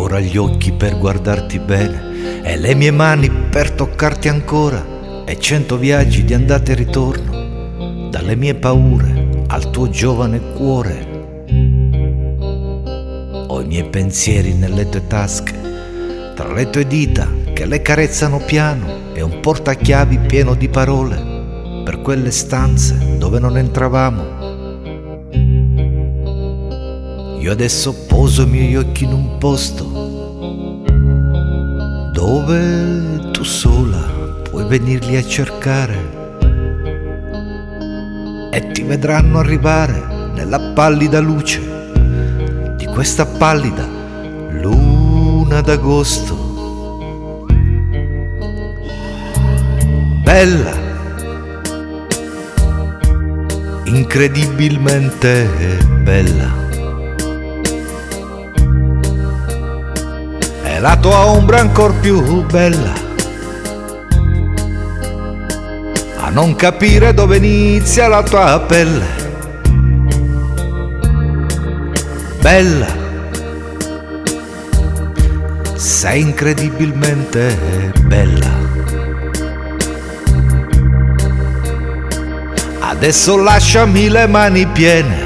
ancora gli occhi per guardarti bene e le mie mani per toccarti ancora, e 100 viaggi di andata e ritorno, dalle mie paure al tuo giovane cuore. Ho i miei pensieri nelle tue tasche, tra le tue dita che le carezzano piano, e un portachiavi pieno di parole per quelle stanze dove non entravamo. Io adesso poso i miei occhi in un posto dove tu sola puoi venirli a cercare, e ti vedranno arrivare nella pallida luce di questa pallida luna d'agosto. Bella, incredibilmente bella, e la tua ombra ancor più bella, a non capire dove inizia la tua pelle. Bella, sei incredibilmente bella. Adesso lasciami le mani piene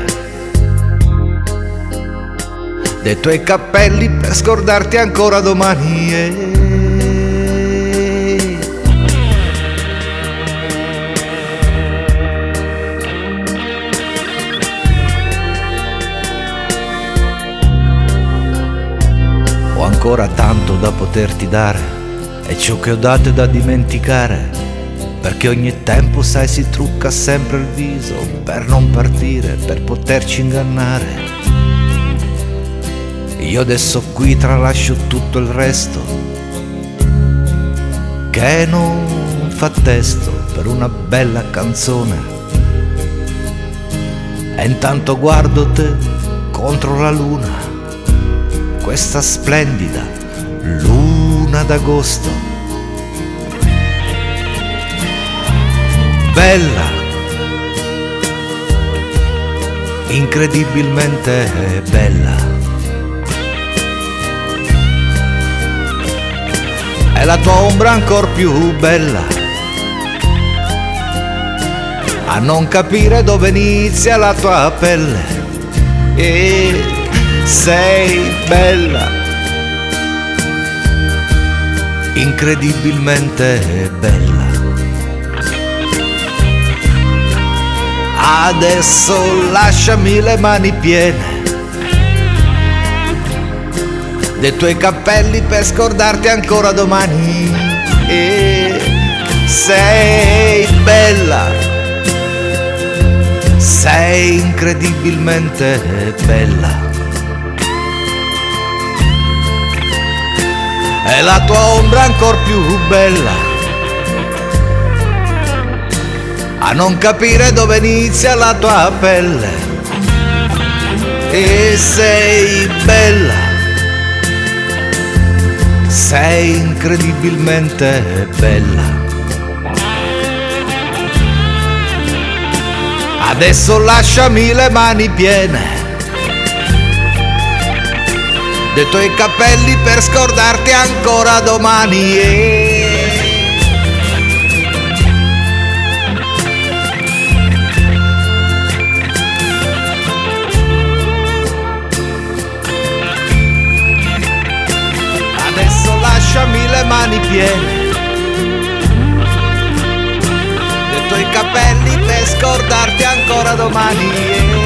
dei tuoi capelli per scordarti ancora domani. Ho ancora tanto da poterti dare, e ciò che ho dato è da dimenticare, perché ogni tempo, sai, si trucca sempre il viso per non partire, per poterci ingannare. Io adesso qui tralascio tutto il resto che non fa testo per una bella canzone, e intanto guardo te contro la luna, questa splendida luna d'agosto. Bella, incredibilmente bella, e la tua ombra ancor più bella, a non capire dove inizia la tua pelle. E sei bella, incredibilmente bella. Adesso lasciami le mani piene dei tuoi capelli per scordarti ancora domani. E sei bella, sei incredibilmente bella, e la tua ombra ancor più bella, a non capire dove inizia la tua pelle. E sei bella, sei incredibilmente bella. Adesso lasciami le mani piene dei tuoi capelli per scordarti ancora domani. Lasciami le mani piene dei tuoi capelli per scordarti ancora domani.